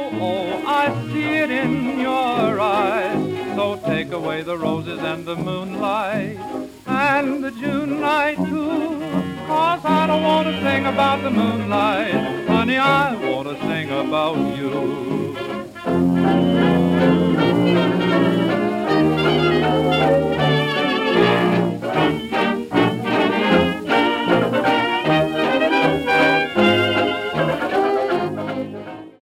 oh, I see it in your eyes. So take away the roses and the moonlight and the June night too. 'Cause I don't want to sing about the moonlight, honey, I want to sing about you.